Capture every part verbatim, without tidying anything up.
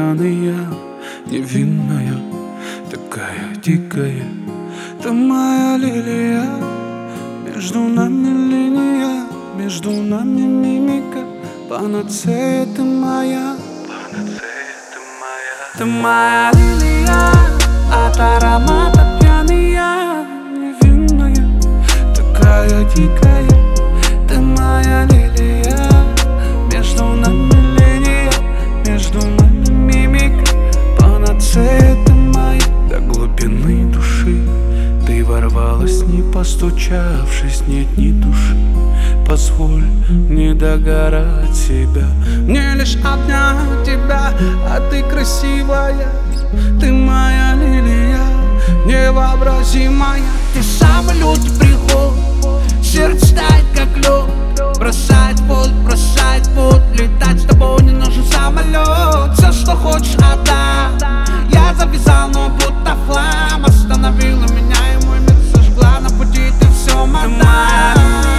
пьяная, невинная, такая дикая. Ты моя лилия, между нами линия, между нами мимика. Панацея ты моя, панацея ты моя. Ты моя лилия, от аромата пьяная, невинная, такая дикая. Ты моя лилия, между нами линия, между нами мимика. Панацея ты моя, до глубины души ты ворвалась, не постучавшись, нет ни души. Позволь не догорать себя, мне лишь обнять тебя, а ты красивая. Ты моя лилия, невообразимая. Ты самый лютый приход, сердце тает как лед. Бросать путь, бросать путь, летать с тобой не нужен самолет. Все, что хочешь, отдам. Я завязал, но будто флам. Остановила меня и мой мир сожгла. На пути ты все мотай.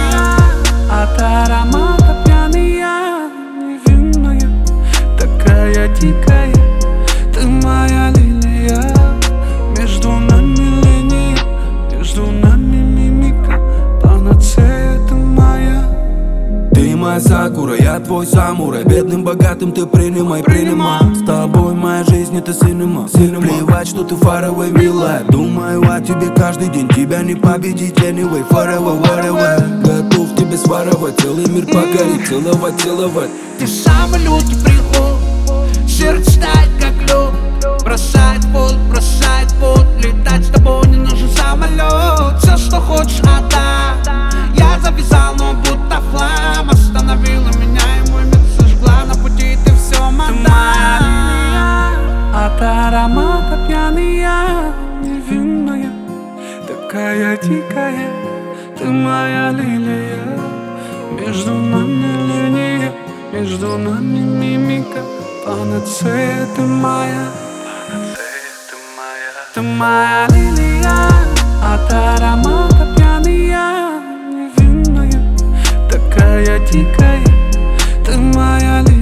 От аромата пьяная, невинная, такая дикая. Ты моя лилия, между нами линия, между нами мимика. Панацея ты моя. Ты моя сакура, я твой самурай. Бедным, богатым ты принимай, принимай. С тобой моя жизнь это синема. Плевать, что ты faraway, милая. Думаю о тебе каждый день, тебя не победить anyway. Forever, whatever. Готов тебе своровать, целый мир покорить, целовать, целовать. Ты самый лютый приход, сердце тает как лед. Бросать путь, бросать путь, летать с тобой не нужен самолет. Все, что хочешь, отдам. Я завязал, но будто флам. Остановила меня и мой мир сожгла. На пути ты все мотай. От аромата пьяная, невинная, такая дикая. Ты моя лилия, между нами линия, между нами мимика. Панацея ты моя, панацея ты моя. Ты моя лилия, от аромата пьяная, невинная, такая дикая. Ты моя лилия.